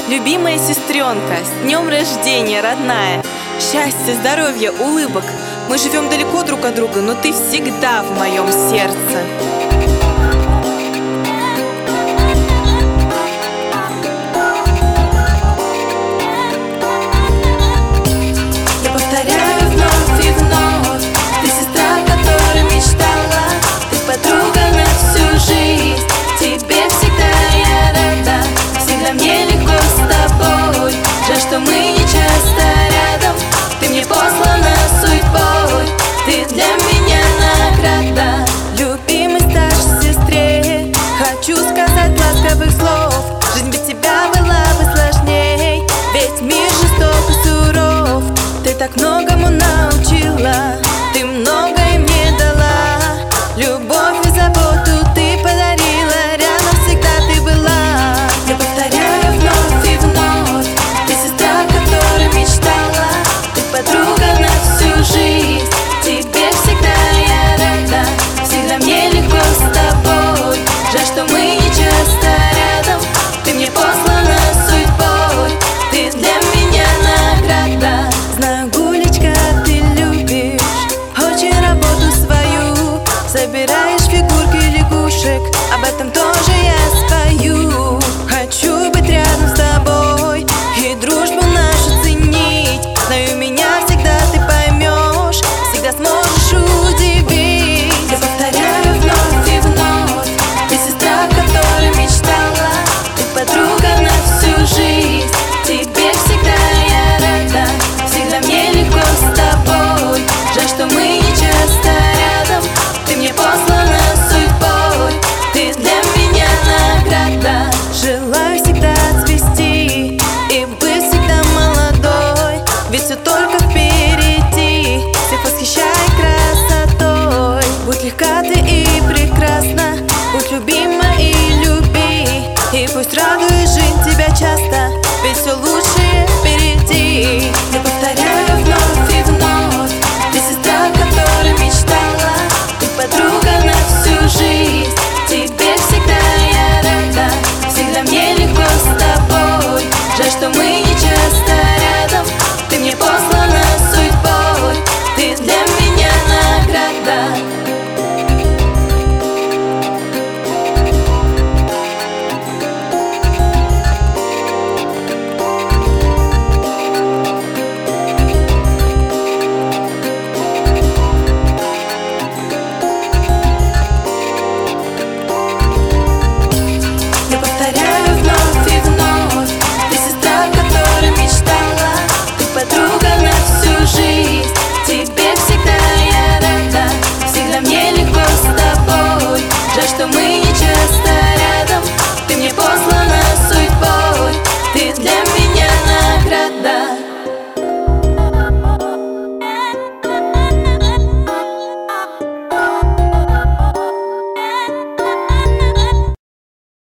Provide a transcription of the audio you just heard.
Любимая сестренка, с днем рождения, родная. Счастья, здоровья, улыбок. Мы живем далеко друг от друга, но ты всегда в моем сердце. Я повторяю вновь и вновь: ты сестра, о которой мечтала, ты подруга на всю жизнь. Тебе всегда я рада, всегда мне легко с тобой. Жаль, что мы не часто рядом, ты мне послана судьбой. Ты для меня награда. Любимой старшей сестре хочу сказать ласковых слов. Жизнь без тебя была бы сложней, ведь мир жесток и суров. Ты так многому научила, ты многое мне дала. Любовь и заботу ты подарила, рядом всегда ты была. Я повторяю вновь и вновь: ты сестра, о которой мечтала, ты подруга на всю жизнь. Тебе всегда я рада, всегда мне легко с тобой. Жаль, что мы не часто рядом, ты мне послана судьбой. Ты для меня награда. Знаю, Гулечка, ты любишь очень работу свою. Собираешь фигурки лягушек, об этом тоже я спою. Хочу быть рядом с тобой и дружбу нашу ценить. Знаю, меня всегда ты поймешь, всегда сможешь удивить. Я повторяю вновь и вновь: ты сестра, о которой мечтала, ты подруга на всю жизнь. Тебе всегда я рада, всегда мне легко с тобой. Жаль, что мы не часто рядом, ты мне послана судьбой. Ты для меня награда. Желаю всегда цвести и быть всегда молодой, ведь все только впереди. Всех восхищай красотой. Будь легка ты и прекрасна, будь любима и люби, и пусть радует